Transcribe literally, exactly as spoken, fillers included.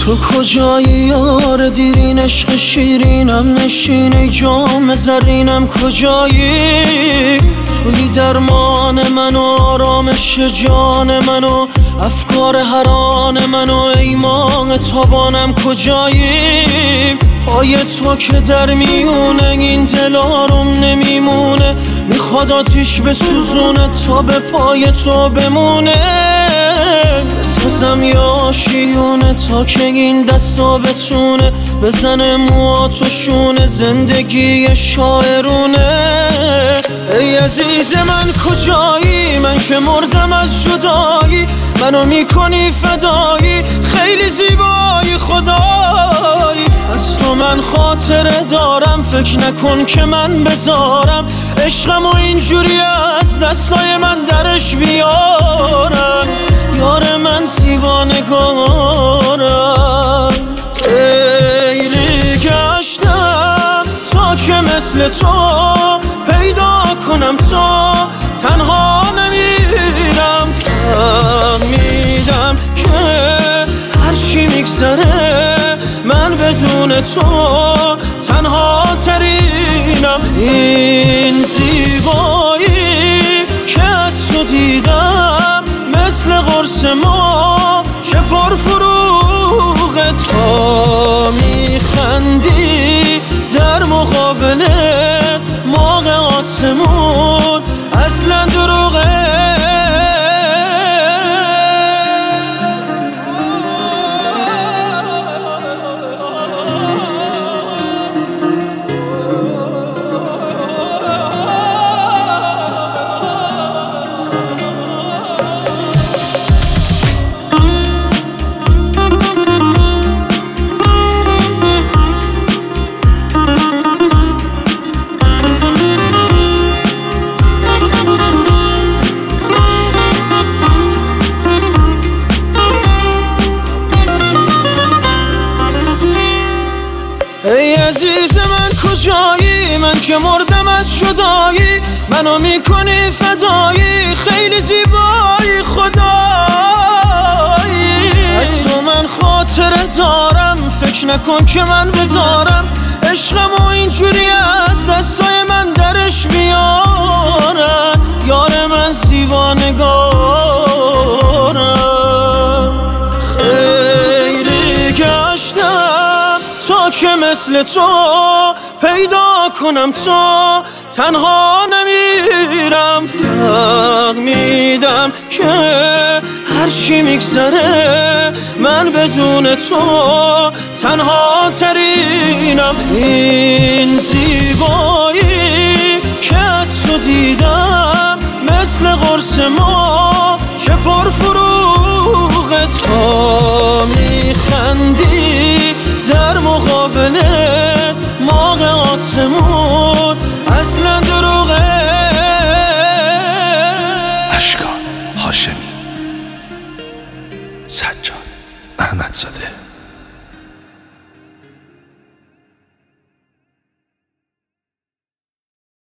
تو کجایی یار دیرین عشق شیرینم نشین جام زرینم کجایی توی درمان من و آرامش جان من و افکار حران من و ایمان تابانم کجایی پای تو که در میونه این دل آروم نمیمونه میخواد آتیش بسوزونه تا به پای تو بمونه بسازم یا شیونه تا که این دستا بتونه بزنه مواتوشونه زندگی شاعرونه ای عزیز من کجایی من که مردم از جدایی منو میکنی فدایی خیلی زیبایی خدایی از تو من خاطره دارم فکر نکن که من بذارم عشقم و اینجوری از دستای من درش بیارم یار من زیبانگارم خیلی گشتم تا که مثل تو پیدا کنم تو تنها نمیرم فهمیدم که هرچی میگذره من بدون تو تنها ترینم این زیبایی که از تو دیدم مثل قرص ما چه پرفروغه تا میخندی در مقابل ماغ آسمون اصلا دروغه ای عزیز من کجایی من که مردم از جدایی منو میکنی فدایی خیلی زیبایی خدایی از تو من خاطره دارم فکر نکن که من بذارم عشقم و اینجوری از دستای من درش بیارم یار من زیبانگارم خیلی گشتم تا که مثل تو پیدا کنم تو تنها نمیرم فهمیدم که هرچی میگذره من بدون تو تنها ترینم این زیبایی که از تو دیدم مثل قرص ما چه پرفروغه تا میخندی در مقابل ماغ آسمون اصلا دروغه اشکان هاشمی سجاد احمدزاده